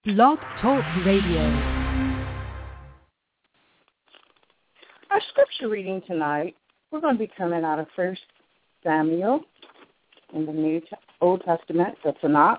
Blog Talk Radio. Our scripture reading tonight, we're going to be coming out of 1 Samuel in the Old Testament, the Tanakh.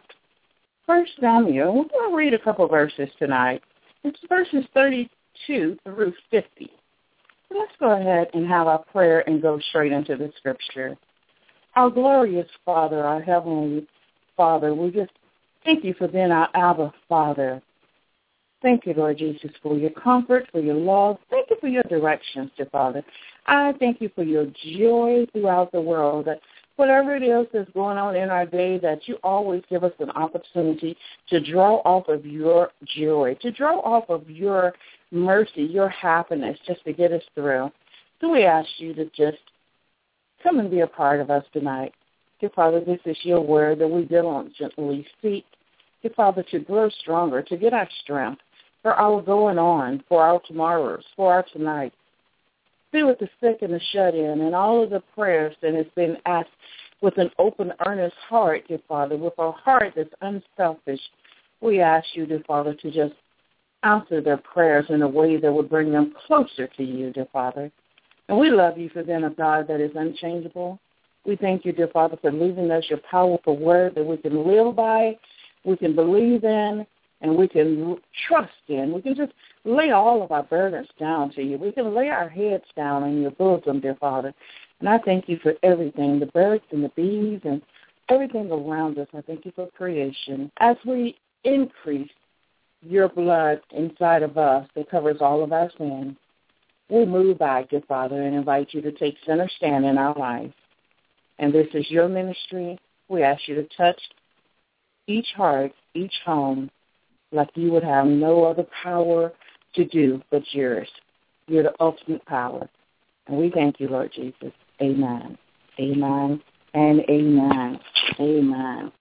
1 Samuel, we're going to read a couple verses tonight. It's verses 32 through 50. So let's go ahead and have our prayer and go straight into the scripture. Our glorious Father, our heavenly Father, we just thank you for being our Abba Father. Thank you, Lord Jesus, for your comfort, for your love. Thank you for your directions, dear Father. I thank you for your joy throughout the world, that whatever it is that's going on in our day, that you always give us an opportunity to draw off of your joy, to draw off of your mercy, your happiness, just to get us through. So we ask you to just come and be a part of us tonight. Dear Father, this is your word that we diligently seek, dear Father, to grow stronger, to get our strength for our going on, for our tomorrows, for our tonight. Be with the sick and the shut-in and all of the prayers that has been asked with an open, earnest heart, dear Father, with a heart that's unselfish. We ask you, dear Father, to just answer their prayers in a way that will bring them closer to you, dear Father. And we love you for being a God that is unchangeable. We thank you, dear Father, for leaving us your powerful word that we can live by, we can believe in, and we can trust in. We can just lay all of our burdens down to you. We can lay our heads down in your bosom, dear Father. And I thank you for everything, the birds and the bees and everything around us. I thank you for creation. As we increase your blood inside of us that covers all of our sins, we move back, dear Father, and invite you to take center stand in our life. And this is your ministry. We ask you to touch each heart, each home, like you would have no other power to do but yours. You're the ultimate power. And we thank you, Lord Jesus. Amen. Amen and amen. Amen.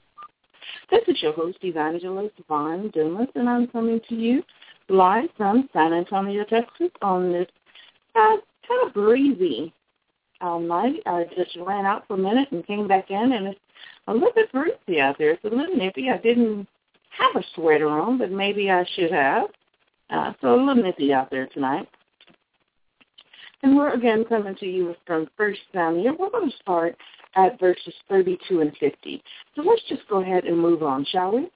This is your host, Evangelist Vaughn Dumas, and I'm coming to you live from San Antonio, Texas on this kind of breezy night. I just ran out for a minute and came back in, and it's a little bit breezy out there. It's a little nippy. I didn't have a sweater on, but maybe I should have. So a little nippy out there tonight. And we're again coming to you from 1 Samuel. We're going to start at verses 32 and 50. So let's just go ahead and move on, shall we?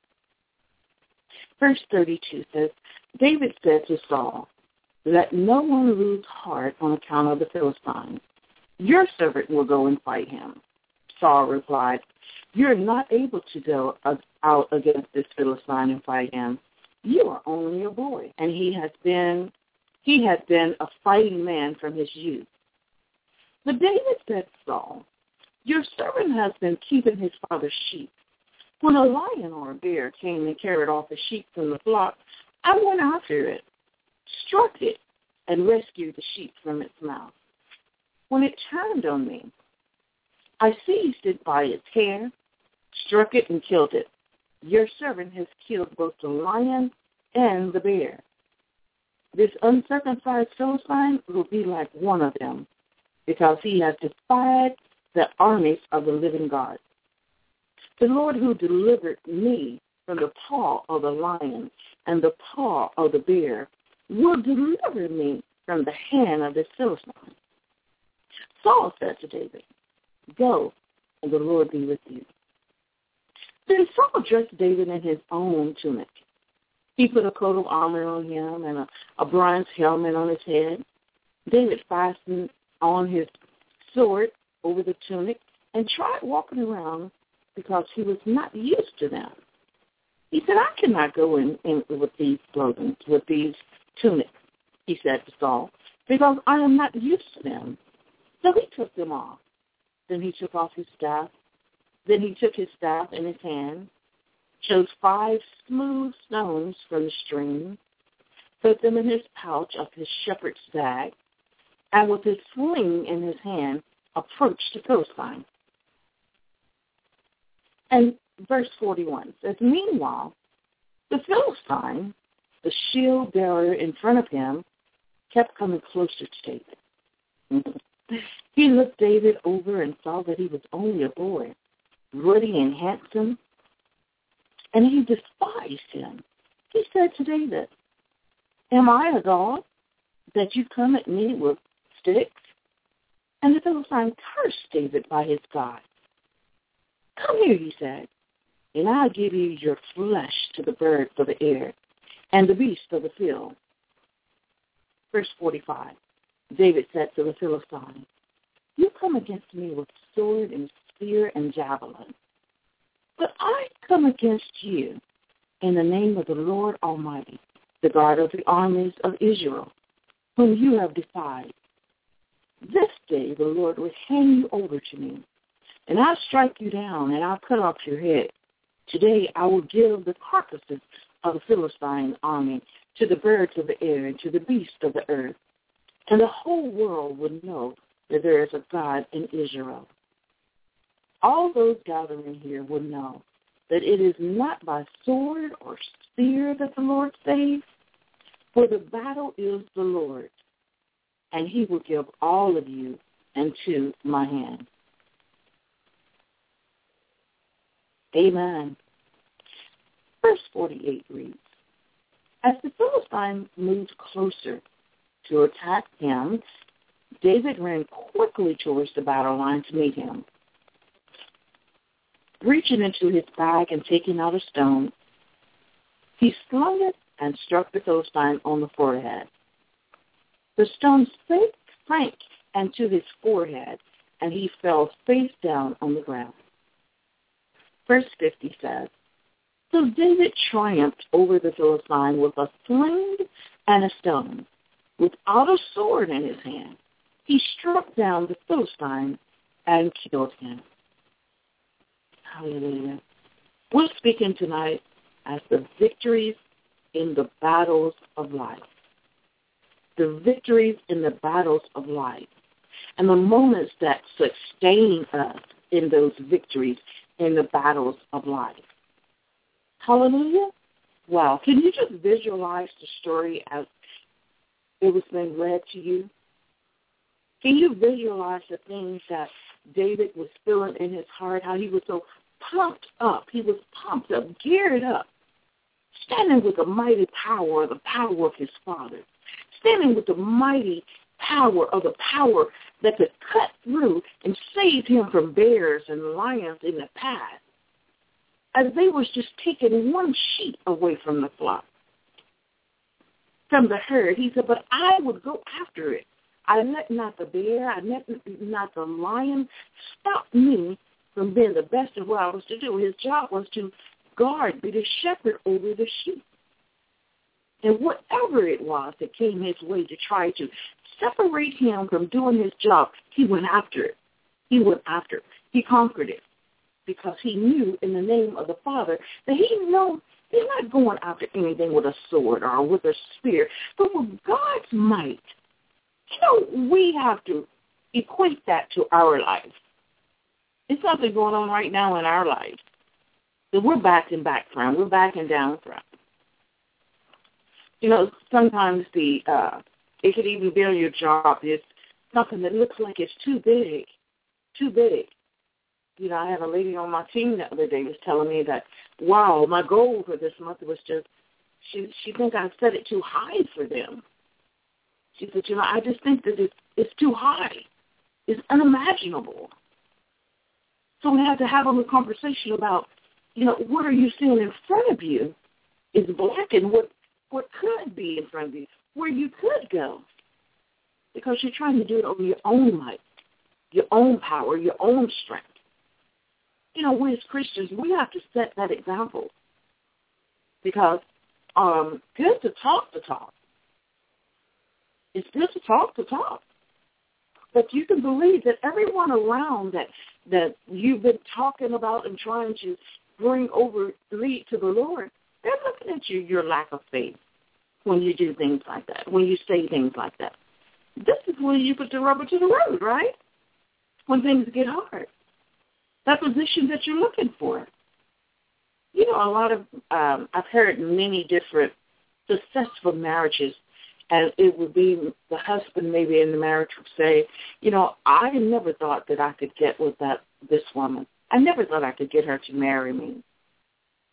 Verse 32 says, David said to Saul, "Let no one lose heart on account of the Philistines. Your servant will go and fight him." Saul replied, "You're not able to go out against this Philistine and fight him. You are only a boy, and he has been a fighting man from his youth." But David said to Saul, "Your servant has been keeping his father's sheep. When a lion or a bear came and carried off the sheep from the flock, I went after it, struck it, and rescued the sheep from its mouth. When it turned on me, I seized it by its hair, struck it, and killed it. Your servant has killed both the lion and the bear. This uncircumcised Philistine will be like one of them, because he has defied the armies of the living God. The Lord who delivered me from the paw of the lion and the paw of the bear will deliver me from the hand of this Philistine." Saul said to David, "Go, and the Lord be with you." Then Saul dressed David in his own tunic. He put a coat of armor on him and a bronze helmet on his head. David fastened on his sword over the tunic and tried walking around because he was not used to them. He said, "I cannot go in with these clothing, with these tunics," he said to Saul, "because I am not used to them." So he took them off. Then he took off his staff. Then he took his staff in his hand, chose 5 smooth stones from the stream, put them in his pouch of his shepherd's bag, and with his sling in his hand, approached the Philistine. And verse 41 says, "Meanwhile, the Philistine, the shield bearer in front of him, kept coming closer to David. He looked David over and saw that he was only a boy, ruddy and handsome. and he despised him. He said to David, am I a God that you come at me with sticks? And the Philistine cursed David by his God. Come here, he said, and I'll give you your flesh to the birds of the air and the beasts of the field. Verse 45, David said to the Philistine, you come against me with sword and spear and javelin, but I come against you in the name of the Lord Almighty, the God of the armies of Israel, whom you have defied. This day the Lord will hand you over to me, and I'll strike you down, and I'll cut off your head. Today I will give the carcasses of the Philistine army to the birds of the air and to the beasts of the earth, and the whole world will know that there is a God in Israel. All those gathering here will know that it is not by sword or spear that the Lord saves, for the battle is the Lord's, and he will give all of you into my hand. Amen. Verse 48 reads, as the Philistine moved closer to attack him, David ran quickly towards the battle line to meet him. Reaching into his bag and taking out a stone, he slung it and struck the Philistine on the forehead. The stone sank into his forehead, and he fell face down on the ground. Verse 50 says, so David triumphed over the Philistine with a sling and a stone. Without a sword in his hand, he struck down the Philistine and killed him. Hallelujah. We're speaking tonight as the victories in the battles of life. The victories in the battles of life. And the moments that sustain us in those victories in the battles of life. Hallelujah. Wow. Can you just visualize the story as it was being read to you? Can you visualize the things that David was feeling in his heart, how he was so pumped up? He was pumped up, geared up, standing with the mighty power of the power of his father, standing with the mighty power of the power that could cut through and save him from bears and lions in the past, as they was just taking one sheep away from the flock, from the herd. He said, but I would go after it. I let not the bear, I let not the lion stop me from being the best of what I was to do. His job was to guard, be the shepherd over the sheep. And whatever it was that came his way to try to separate him from doing his job, he went after it. He went after it. He conquered it because he knew in the name of the Father that he knew he's not going after anything with a sword or with a spear, but with God's might. You know, we have to equate that to our life. It's something going on right now in our life that we're backing back from. We're backing down from. You know, sometimes it could even be on your job. It's something that looks like it's too big, too big. You know, I had a lady on my team the other day was telling me that, wow, my goal for this month was just, she thinks I set it too high for them. She said, you know, I just think that it's too high. It's unimaginable. So we have to have a conversation about, you know, what are you seeing in front of you is black and what could be in front of you, where you could go. Because you're trying to do it on your own might, your own power, your own strength. You know, we as Christians, we have to set that example. Because good to talk the talk. It's good to talk the talk. But you can believe that everyone around that you've been talking about and trying to lead to the Lord, they're looking at your lack of faith when you do things like that, when you say things like that. This is when you put the rubber to the road, right? When things get hard. That position that you're looking for. You know, a lot of, I've heard many different successful marriages, and it would be the husband maybe in the marriage would say, you know, I never thought that I could get with this woman. I never thought I could get her to marry me.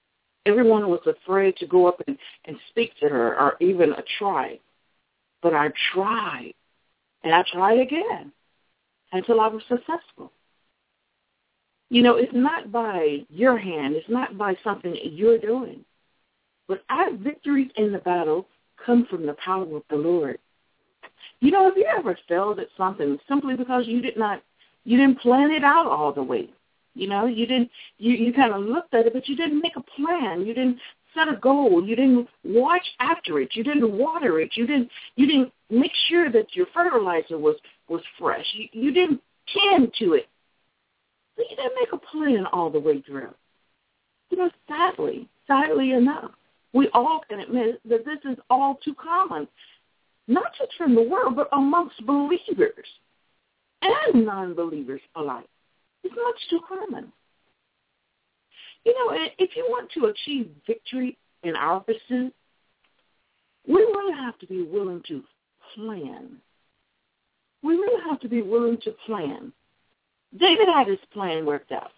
Everyone was afraid to go up and speak to her or even try. But I tried, and I tried again until I was successful. You know, it's not by your hand. It's not by something that you're doing. But our victories in the battle come from the power of the Lord. You know, have you ever failed at something simply because you didn't plan it out all the way? You know, you kind of looked at it, but you didn't make a plan. You didn't set a goal. You didn't watch after it. You didn't water it. You didn't make sure that your fertilizer was fresh. You didn't tend to it. So you didn't make a plan all the way through. You know, sadly enough, we all can admit that this is all too common, not just from the world, but amongst believers and non-believers alike. It's much too common. You know, if you want to achieve victory in our pursuit, we really have to be willing to plan. We really have to be willing to plan. David had his plan worked out.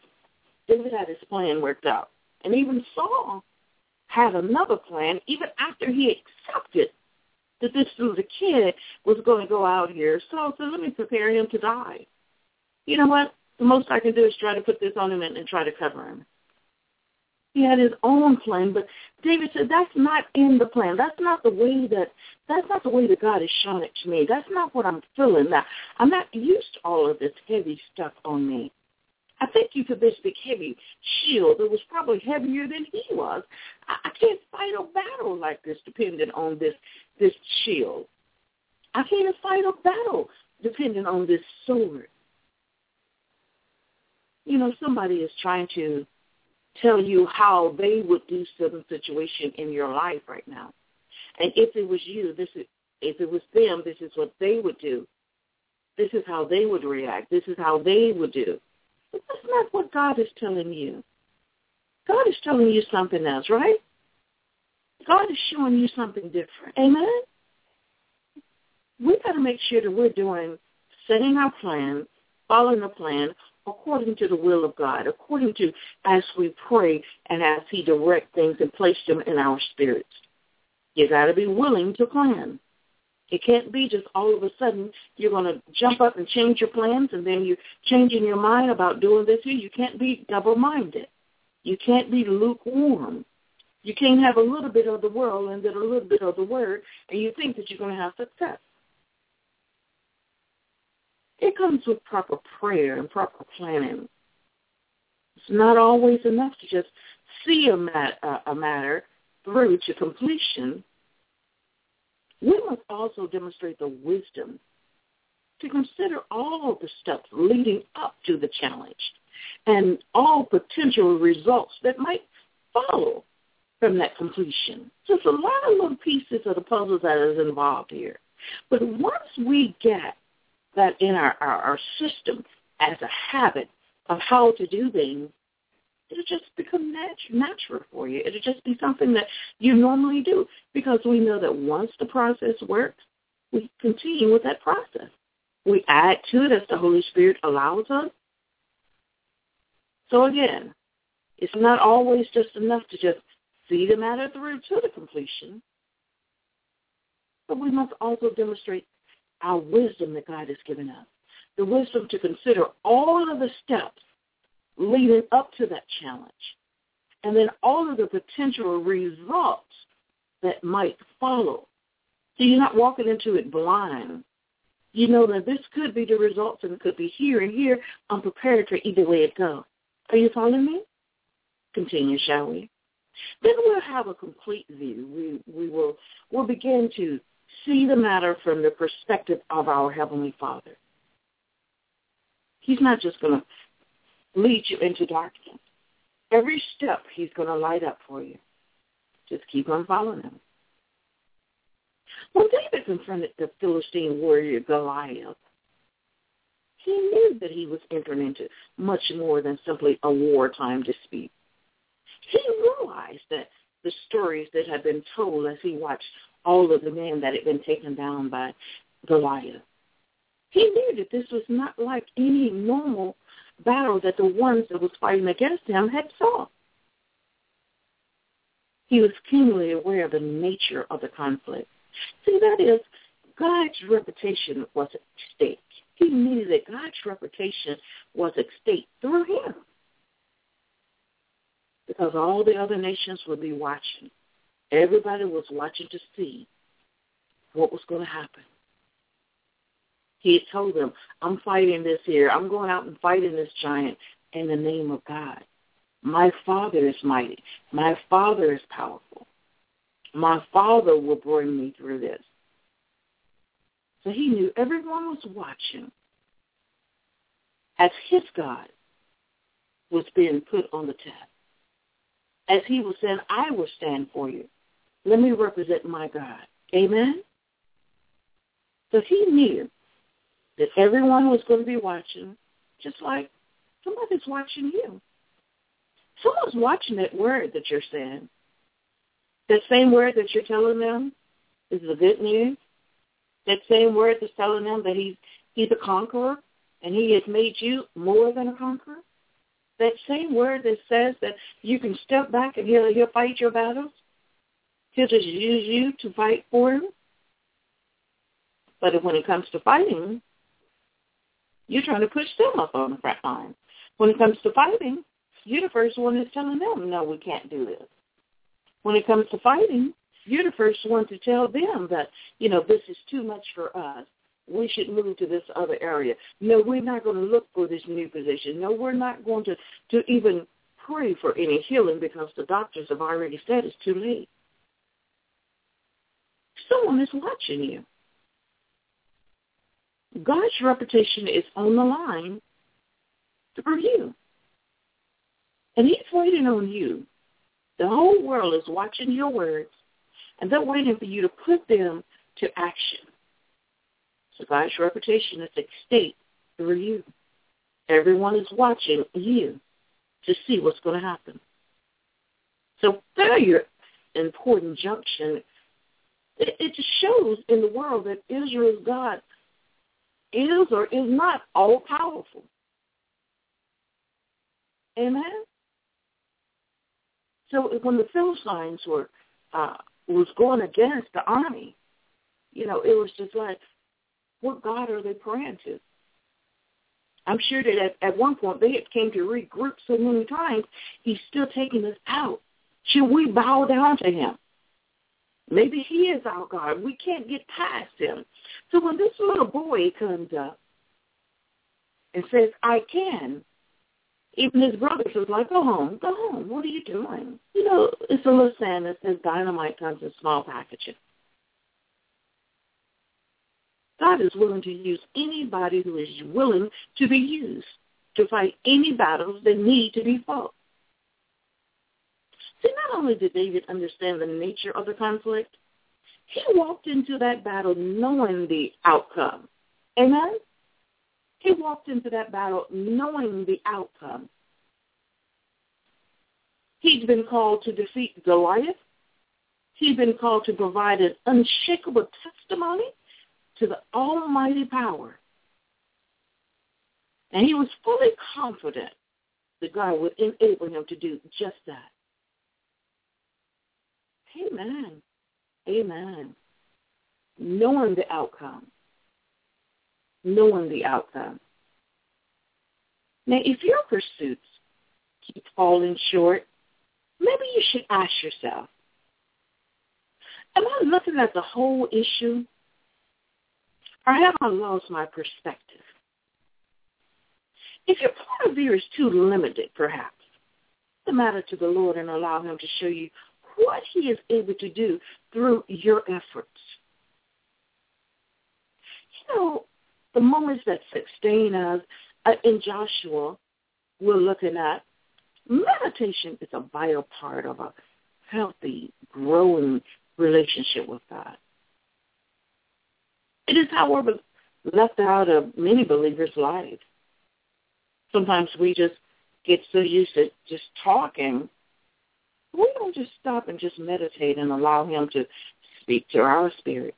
And even Saul had another plan even after he accepted that this little kid was going to go out here. Saul said, let me prepare him to die. You know what? The most I can do is try to put this on him and try to cover him. He had his own plan, but David said, that's not in the plan. That's not the way that God has shown it to me. That's not what I'm feeling now. I'm not used to all of this heavy stuff on me. I thank you for this big heavy shield that was probably heavier than he was. I can't fight a battle like this depending on this shield. I can't fight a battle depending on this sword. You know, somebody is trying to tell you how they would do certain situation in your life right now. And if it was you, if it was them, this is what they would do. This is how they would react. This is how they would do. But that's not what God is telling you. God is telling you something else, right? God is showing you something different. Amen? We've got to make sure that we're setting our plan, following the plan, according to the will of God, according to as we pray and as he directs things and place them in our spirits. You got to be willing to plan. It can't be just all of a sudden you're going to jump up and change your plans and then you're changing your mind about doing this here. You can't be double-minded. You can't be lukewarm. You can't have a little bit of the world and then a little bit of the word and you think that you're going to have success. It comes with proper prayer and proper planning. It's not always enough to just see a matter through to completion. We must also demonstrate the wisdom to consider all the steps leading up to the challenge and all potential results that might follow from that completion. So it's a lot of little pieces of the puzzle that is involved here. But once we get that in our system as a habit of how to do things, it'll just become natural for you. It'll just be something that you normally do because we know that once the process works, we continue with that process. We add to it as the Holy Spirit allows us. So again, it's not always just enough to just see the matter through to the completion, but we must also demonstrate our wisdom that God has given us, the wisdom to consider all of the steps leading up to that challenge, and then all of the potential results that might follow. So you're not walking into it blind. You know that this could be the results and it could be here and here. I'm prepared for either way it goes. Are you following me? Continue, shall we? Then we'll have a complete view. We'll begin to see the matter from the perspective of our Heavenly Father. He's not just going to lead you into darkness. Every step he's going to light up for you. Just keep on following him. When David confronted the Philistine warrior Goliath, he knew that he was entering into much more than simply a wartime dispute. He realized that the stories that had been told as he watched all of the men that had been taken down by Goliath. He knew that this was not like any normal battle that the ones that was fighting against him had saw. He was keenly aware of the nature of the conflict. See, that is, God's reputation was at stake. He knew that God's reputation was at stake through him, because all the other nations would be watching. Everybody was watching to see what was going to happen. He had told them, I'm fighting this here. I'm going out and fighting this giant in the name of God. My Father is mighty. My Father is powerful. My Father will bring me through this. So he knew everyone was watching as his God was being put on the test. As he was saying, I will stand for you. Let me represent my God. Amen? So he knew that everyone was going to be watching, just like somebody's watching you. Someone's watching that word that you're saying. That same word that you're telling them is the good news. That same word that's telling them that he's a conqueror and he has made you more than a conqueror. That same word that says that you can step back and he'll fight your battles. He'll just use you to fight for him. But when it comes to fighting, you're trying to push them up on the front line. When it comes to fighting, you're the first one that's telling them, no, we can't do this. When it comes to fighting, you're the first one to tell them that, this is too much for us. We should move to this other area. No, we're not going to look for this new position. No, we're not going to even pray for any healing because the doctors have already said it's too late. Someone is watching you. God's reputation is on the line through you. And he's waiting on you. The whole world is watching your words, and they're waiting for you to put them to action. So God's reputation is at stake through you. Everyone is watching you to see what's going to happen. So failure, important junction, it just shows in the world that Israel's God is or is not all-powerful. Amen? So when the Philistines was going against the army, it was just like, what God are they praying to? I'm sure that at one point they had came to regroup so many times, he's still taking us out. Should we bow down to him? Maybe he is our God. We can't get past him. So when this little boy comes up and says, I can, even his brothers was like, go home. What are you doing? It's a little saying that says dynamite comes in small packages. God is willing to use anybody who is willing to be used to fight any battles that need to be fought. See, not only did David understand the nature of the conflict, he walked into that battle knowing the outcome. Amen? He walked into that battle knowing the outcome. He'd been called to defeat Goliath. He'd been called to provide an unshakable testimony to the almighty power. And he was fully confident that God would enable him to do just that. Amen. Amen. Knowing the outcome. Knowing the outcome. Now, if your pursuits keep falling short, maybe you should ask yourself, am I looking at the whole issue, or have I lost my perspective? If your point of view is too limited, perhaps, the matter to the Lord and allow him to show you what he is able to do through your efforts. The moments that sustain us in Joshua, we're looking at, meditation is a vital part of a healthy, growing relationship with God. It is, however, left out of many believers' lives. Sometimes we just get so used to just talking, we don't just stop and just meditate and allow him to speak to our spirit.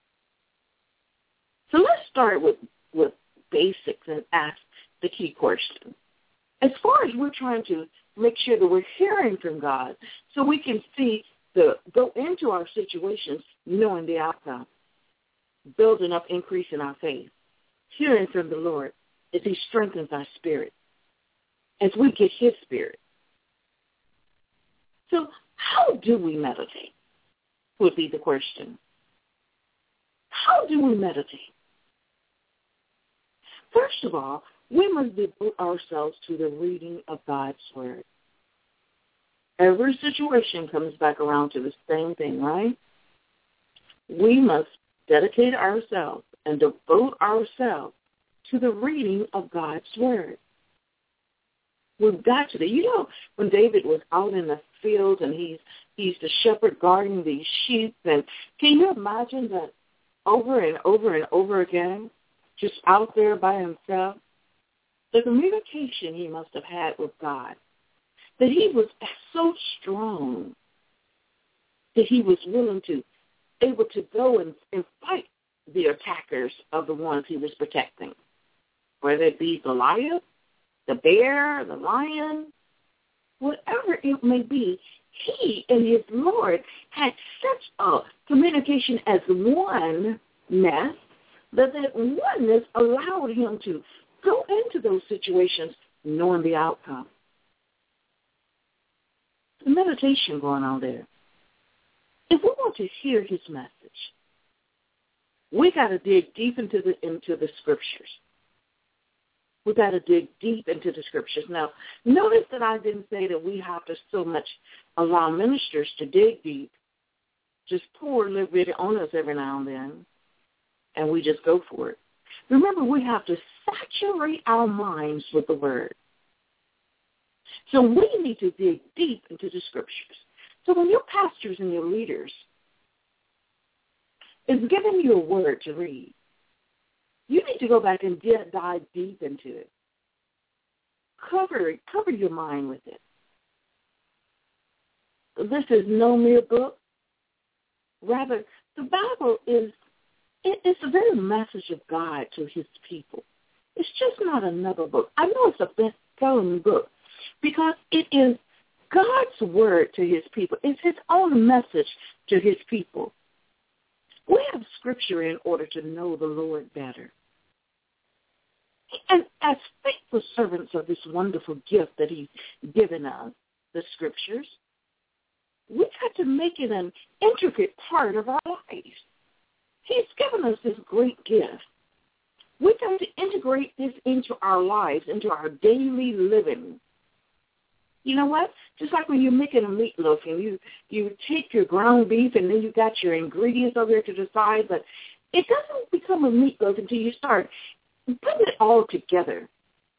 So let's start with basics and ask the key question. As far as we're trying to make sure that we're hearing from God so we can see to go into our situations knowing the outcome, building up, increasing our faith, hearing from the Lord as he strengthens our spirit, as we get his spirit. So how do we meditate would be the question. How do we meditate? First of all, we must devote ourselves to the reading of God's word. Every situation comes back around to the same thing, right? We must dedicate ourselves and devote ourselves to the reading of God's word. We've got to. You know, when David was out in the field and he's the shepherd guarding these sheep, and can you imagine that over and over and over again, just out there by himself, the communication he must have had with God, that he was so strong that he was able to go and fight the attackers of the ones he was protecting, whether it be Goliath, the bear, the lion, whatever it may be. He and his Lord had such a communication as oneness that oneness allowed him to go into those situations knowing the outcome. The meditation going on there. If we want to hear his message, we got to dig deep into the scriptures. We got to dig deep into the scriptures. Now, notice that I didn't say that we have to so much allow ministers to dig deep, just pour a little bit on us every now and then, and we just go for it. Remember, we have to saturate our minds with the word. So we need to dig deep into the scriptures. So when your pastors and your leaders is giving you a word to read, you need to go back and dive deep into it. Cover your mind with it. This is no mere book. Rather, the Bible it's the very message of God to his people. It's just not another book. I know it's a best-selling book because it is God's word to his people. It's his own message to his people. We have scripture in order to know the Lord better. And as faithful servants of this wonderful gift that he's given us, the scriptures, we've got to make it an intricate part of our lives. He's given us this great gift. We've got to integrate this into our lives, into our daily living. You know what? Just like when you're making a meatloaf and you take your ground beef and then you got your ingredients over there to the side, but it doesn't become a meatloaf until you start putting it all together.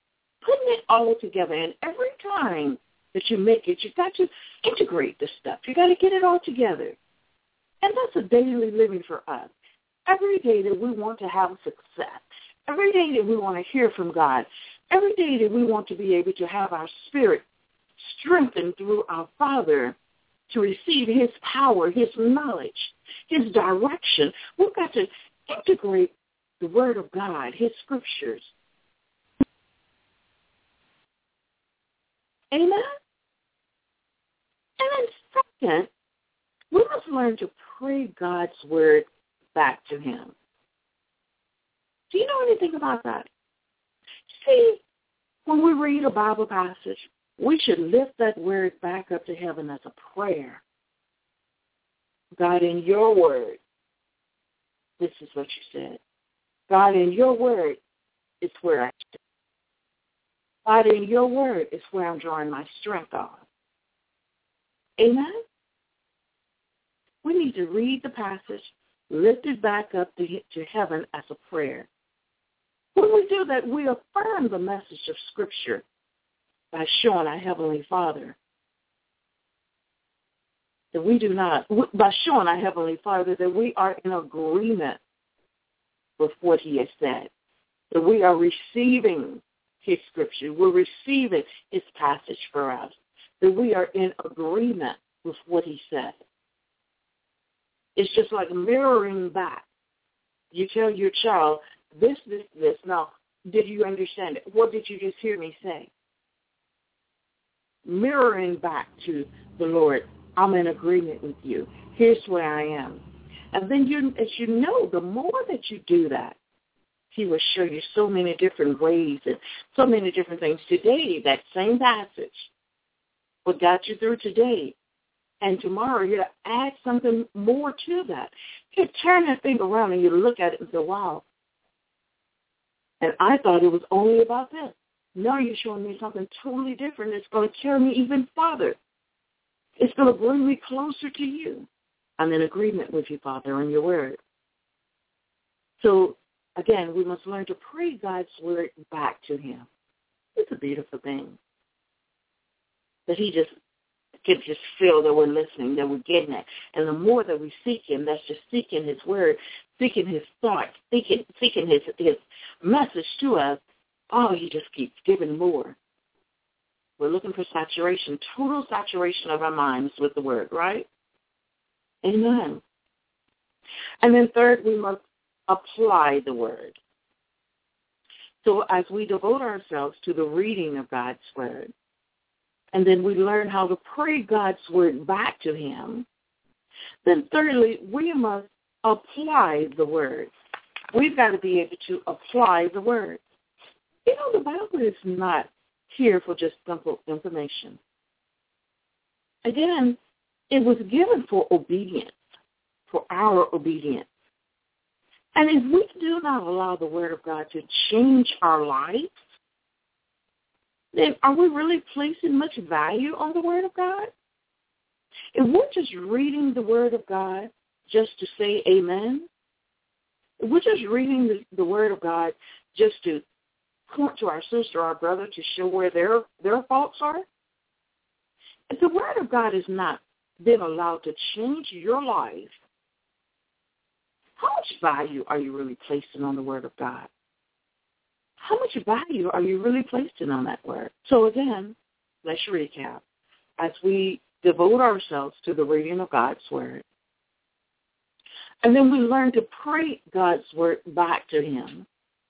And every time that you make it, you've got to integrate the stuff. You've got to get it all together. And that's a daily living for us. Every day that we want to have success, every day that we want to hear from God, every day that we want to be able to have our spirit strengthened through our Father to receive his power, his knowledge, his direction, we've got to integrate the word of God, his scriptures. Amen? And then second, we must learn to pray God's word back to him. Do you know anything about that? See, when we read a Bible passage, we should lift that word back up to heaven as a prayer. God, in your word, this is what you said. God, in your word is where I stand. God, in your word is where I'm drawing my strength on. Amen? We need to read the passage, lift it back up to heaven as a prayer. When we do that, we affirm the message of Scripture by showing our Heavenly Father that we are in agreement with what he has said, that we are receiving his scripture, we're receiving his passage for us, that we are in agreement with what he said. It's just like mirroring back. You tell your child, this. Now, did you understand it? What did you just hear me say? Mirroring back to the Lord I'm in agreement with you. Here's where I am. And then as you know, the more that you do that, he will show you so many different ways and so many different things. Today, that same passage, what got you through today, and tomorrow he'll add something more to that. You turn that thing around and you look at it and say, wow. And I thought it was only about this. Now you're showing me something totally different. It's going to carry me even farther. It's going to bring me closer to you. I'm in agreement with you, Father, on your word. So, again, we must learn to pray God's word back to him. It's a beautiful thing. That he just can just feel that we're listening, that we're getting it. And the more that we seek him, that's just seeking his word, seeking his thoughts, seeking his message to us. Oh, he just keeps giving more. We're looking for saturation, total saturation of our minds with the word, right? Amen. And then third, we must apply the word. So as we devote ourselves to the reading of God's word, and then we learn how to pray God's word back to him, then thirdly, we must apply the word. We've got to be able to apply the word. You know, the Bible is not here for just simple information. Again, it was given for obedience, for our obedience. And if we do not allow the word of God to change our lives, then are we really placing much value on the word of God? If we're just reading the word of God just to say amen, if we're just reading the word of God just to point to our sister or our brother to show where their faults are, if the word of God is not then allowed to change your life, how much value are you really placing on the word of God? How much value are you really placing on that word? So again, let's recap. As we devote ourselves to the reading of God's word, and then we learn to pray God's word back to him,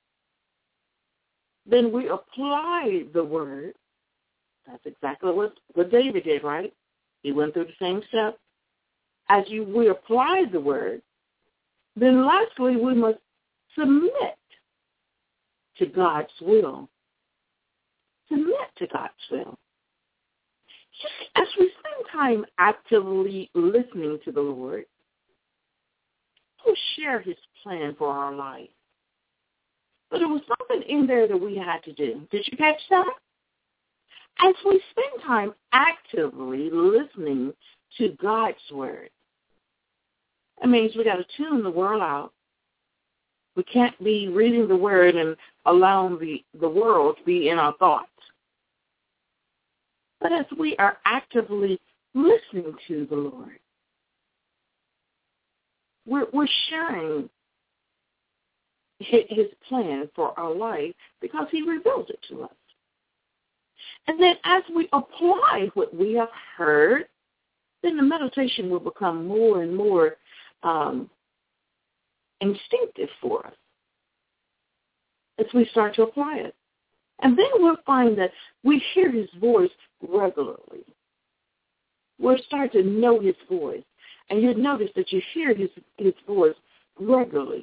then we apply the word. That's exactly what David did, right? He went through the same step. As we apply the word, then lastly, we must submit to God's will. Submit to God's will. As we spend time actively listening to the Lord, he'll share his plan for our life. But there was something in there that we had to do. Did you catch that? As we spend time actively listening to God's word, that means we got to tune the world out. We can't be reading the word and allowing the world to be in our thoughts. But as we are actively listening to the Lord, we're sharing his plan for our life because he reveals it to us. And then as we apply what we have heard, then the meditation will become more and more instinctive for us as we start to apply it. And then we'll find that we hear his voice regularly. We'll start to know his voice. And you'll notice that you hear his voice regularly.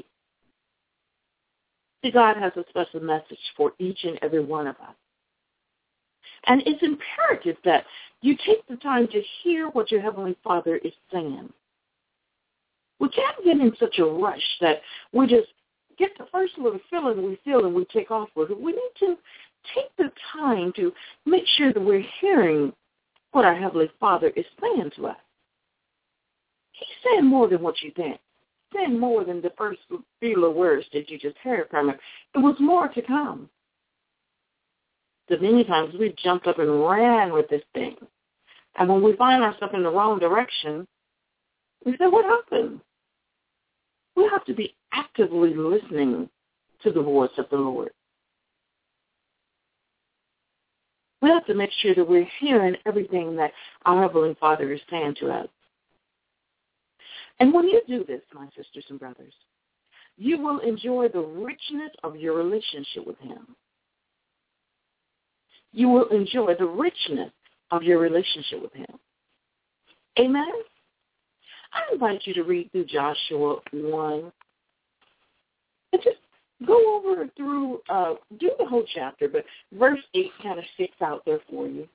See, God has a special message for each and every one of us. And it's imperative that you take the time to hear what your Heavenly Father is saying. We can't get in such a rush that we just get the first little feeling we feel and we take off with it. We need to take the time to make sure that we're hearing what our Heavenly Father is saying to us. He's saying more than what you think. He's saying more than the first few words that you just heard from him. It was more to come. So many times we jumped up and ran with this thing. And when we find ourselves in the wrong direction, we say, what happened? We have to be actively listening to the voice of the Lord. We have to make sure that we're hearing everything that our Heavenly Father is saying to us. And when you do this, my sisters and brothers, you will enjoy the richness of your relationship with him. You will enjoy the richness of your relationship with him. Amen? I invite you to read through Joshua 1 and just go over through, do the whole chapter, but verse 8 kind of sticks out there for you.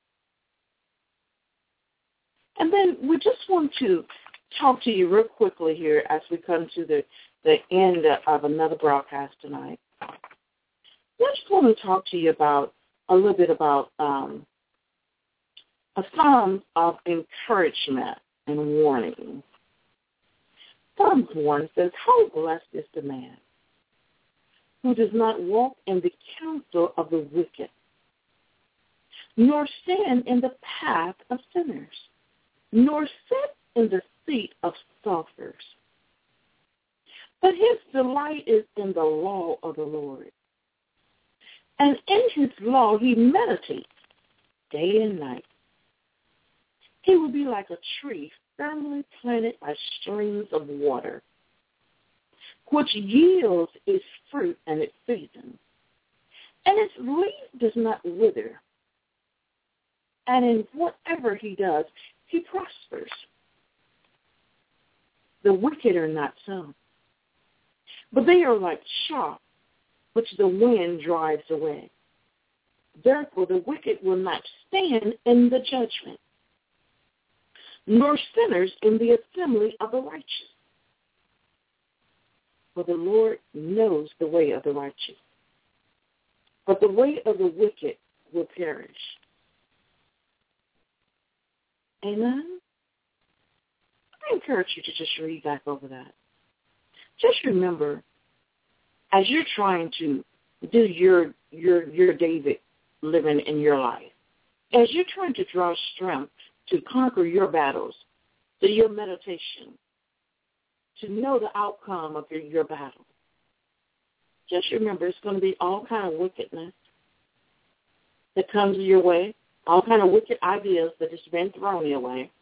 And then we just want to talk to you real quickly here as we come to the end of another broadcast tonight. I just want to talk to you about a little bit about a psalm of encouragement and warning. Psalm 1 says, "How blessed is the man who does not walk in the counsel of the wicked, nor stand in the path of sinners, nor sit in the seat of scoffers. But his delight is in the law of the Lord. And in his law he meditates day and night. He will be like a tree firmly planted by streams of water, which yields its fruit in its season, and its leaf does not wither. And in whatever he does, he prospers. The wicked are not so, but they are like chaff, which the wind drives away. Therefore the wicked will not stand in the judgment, nor sinners in the assembly of the righteous. For the Lord knows the way of the righteous, but the way of the wicked will perish." Amen? I encourage you to just read back over that. Just remember, as you're trying to do your David living in your life, as you're trying to draw strength to conquer your battles, to your meditation, to know the outcome of your battle, just remember it's going to be all kind of wickedness that comes your way, all kind of wicked ideas that has been thrown your way.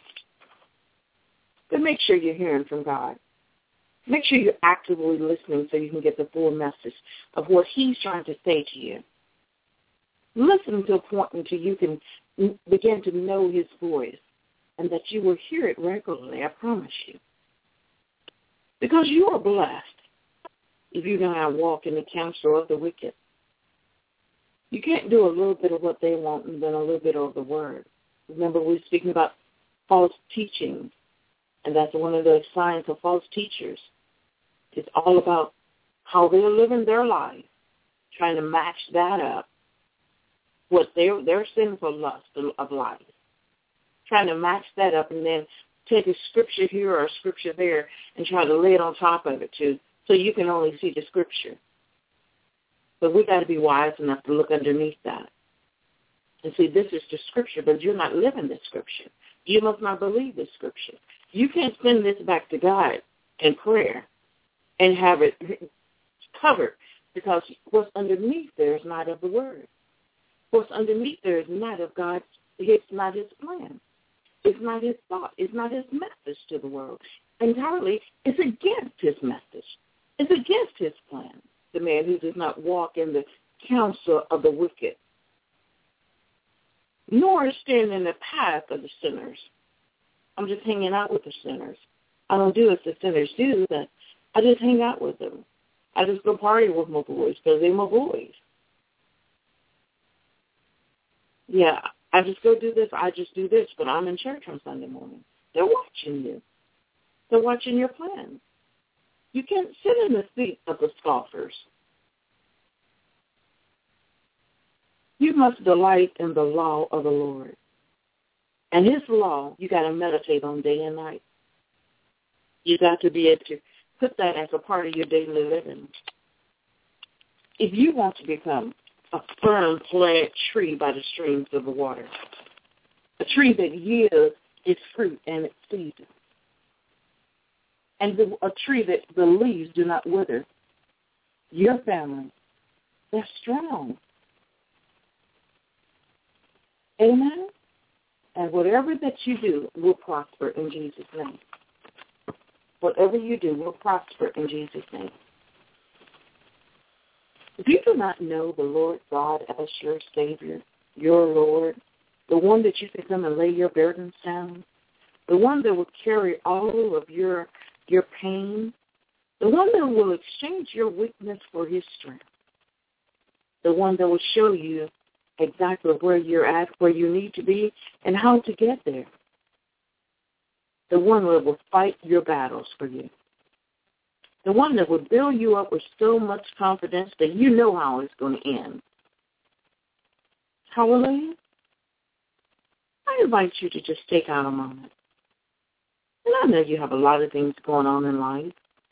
But make sure you're hearing from God. Make sure you're actively listening so you can get the full message of what he's trying to say to you. Listen to a point until you can begin to know his voice and that you will hear it regularly, I promise you. Because you are blessed if you're going to walk in the counsel of the wicked. You can't do a little bit of what they want and then a little bit of the word. Remember, we're speaking about false teaching, and that's one of the signs of false teachers. It's all about how they're living their life, trying to match that up with their sinful lust of life, trying to match that up and then take a scripture here or a scripture there and try to lay it on top of it too, so you can only see the scripture. But we got to be wise enough to look underneath that and see this is the scripture, but you're not living the scripture. You must not believe the scripture. You can't send this back to God in prayer and have it covered, because what's underneath there is not of the word. What's underneath there is not of God. It's not his plan. It's not his thought. It's not his message to the world. Entirely, it's against his message. It's against his plan. The man who does not walk in the counsel of the wicked, nor stand in the path of the sinners. I'm just hanging out with the sinners. I don't do as the sinners do, but I just hang out with them. I just go party with my boys because they're my boys. Yeah, I just go do this. I just do this, but I'm in church on Sunday morning. They're watching you. They're watching your plans. You can't sit in the seat of the scoffers. You must delight in the law of the Lord. And his law, you got to meditate on day and night. You got to be able to put that as a part of your daily living. If you want to become a firm planted tree by the streams of the water, a tree that yields its fruit and its season, and a tree that the leaves do not wither, your family, they're strong. Amen? And whatever that you do will prosper in Jesus' name. Whatever you do will prosper in Jesus' name. If you do not know the Lord God as your Savior, your Lord, the one that you can come and lay your burdens down, the one that will carry all of your pain, the one that will exchange your weakness for his strength, the one that will show you exactly where you're at, where you need to be, and how to get there, the one that will fight your battles for you, the one that will build you up with so much confidence that you know how it's going to end. Hallelujah. I invite you to just take out a moment. And I know you have a lot of things going on in life,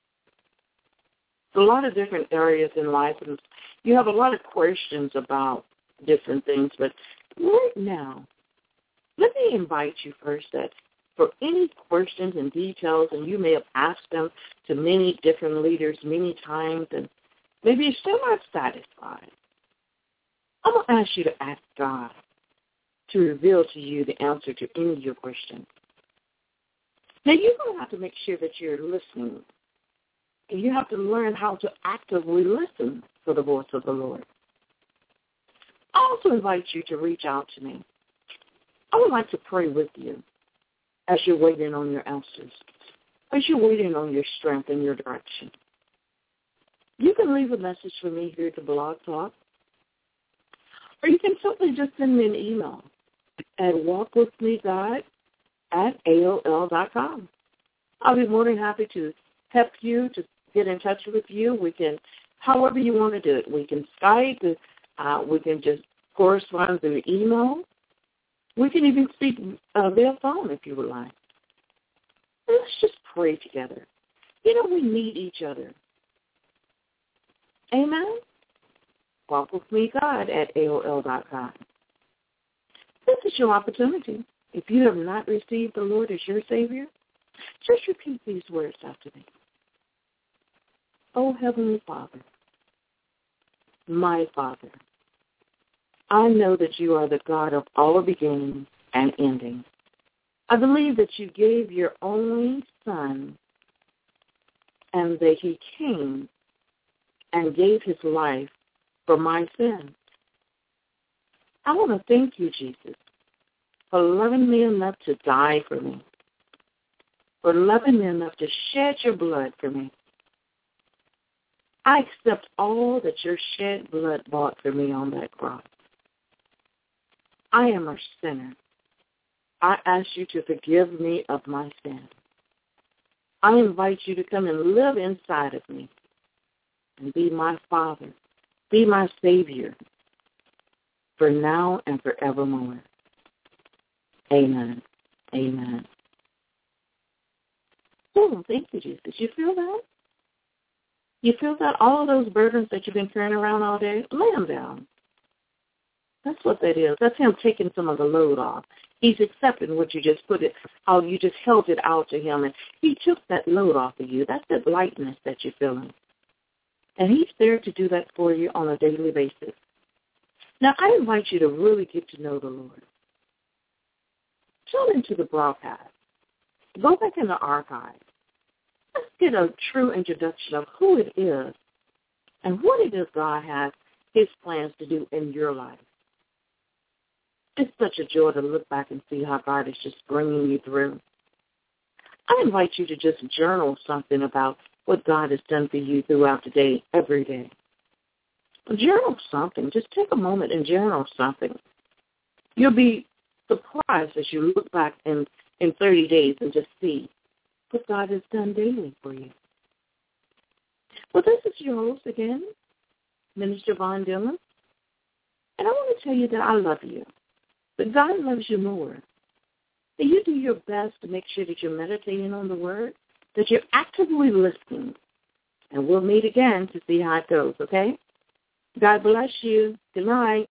a lot of different areas in life, and you have a lot of questions about different things. But right now, let me invite you first that for any questions and details, and you may have asked them to many different leaders many times, and maybe you're still not satisfied, I'm going to ask you to ask God to reveal to you the answer to any of your questions. Now, you're going to have to make sure that you're listening. And you have to learn how to actively listen for the voice of the Lord. I also invite you to reach out to me. I would like to pray with you as you're waiting on your answers, as you're waiting on your strength and your direction. You can leave a message for me here at the Blog Talk, or you can simply just send me an email at walkwithmegod@aol.com. I'll be more than happy to help you, to get in touch with you. We can, however you want to do it. We can Skype. We can just correspond through email. We can even speak via phone if you would like. And let's just pray together. You know, we need each other. Amen? walkwithmegod@aol.com. This is your opportunity. If you have not received the Lord as your Savior, just repeat these words after me. Oh, Heavenly Father, my Father, I know that you are the God of all beginnings and endings. I believe that you gave your only Son and that he came and gave his life for my sins. I want to thank you, Jesus, for loving me enough to die for me, for loving me enough to shed your blood for me. I accept all that your shed blood bought for me on that cross. I am a sinner. I ask you to forgive me of my sin. I invite you to come and live inside of me and be my Father, be my Savior, for now and forevermore. Amen. Amen. Oh, thank you, Jesus. You feel that? You feel that? All of those burdens that you've been carrying around all day, lay them down. That's what that is. That's him taking some of the load off. He's accepting what you just put it out. You just held it out to him, and he took that load off of you. That's the lightness that you're feeling. And he's there to do that for you on a daily basis. Now, I invite you to really get to know the Lord. Tune into the broadcast. Go back in the archive. Let's get a true introduction of who it is and what it is God has his plans to do in your life. It's such a joy to look back and see how God is just bringing you through. I invite you to just journal something about what God has done for you throughout the day, every day. Journal something. Just take a moment and journal something. You'll be surprised as you look back in 30 days and just see what God has done daily for you. Well, this is your host again, Minister Von Dillon. And I want to tell you that I love you. But God loves you more. That you do your best to make sure that you're meditating on the Word, that you're actively listening. And we'll meet again to see how it goes, okay? God bless you. Good night.